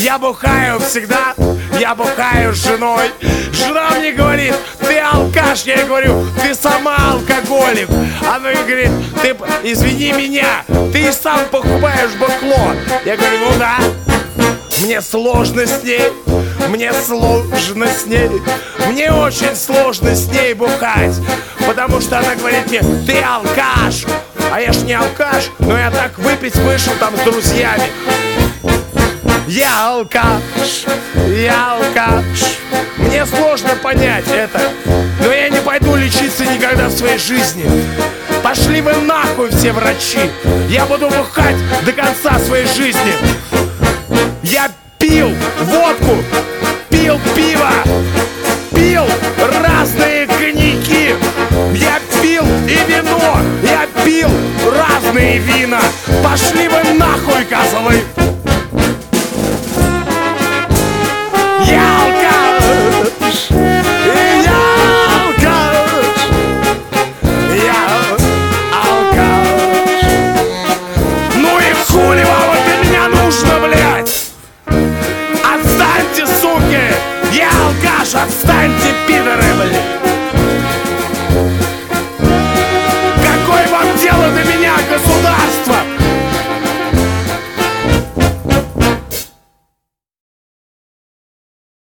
Я бухаю всегда, я бухаю с женой. Жена мне говорит: ты алкаш. Я ей говорю: ты сама алкоголик. Она говорит: ты извини меня, ты и сам покупаешь бухло. Я говорю: ну да. Мне сложно с ней, мне сложно с ней, мне очень сложно с ней бухать, потому что она говорит мне: ты алкаш. А я ж не алкаш, но я так выпить вышел там с друзьями. Я алкаш, я алкаш. Мне сложно понять это, но я не пойду лечиться никогда в своей жизни. Пошли вы нахуй все врачи. Я буду бухать до конца своей жизни. Я пил водку, пил пиво, пил разные коньяки. Я пил и вино, я пил разные вина. Пошли вы нахуй, козлы.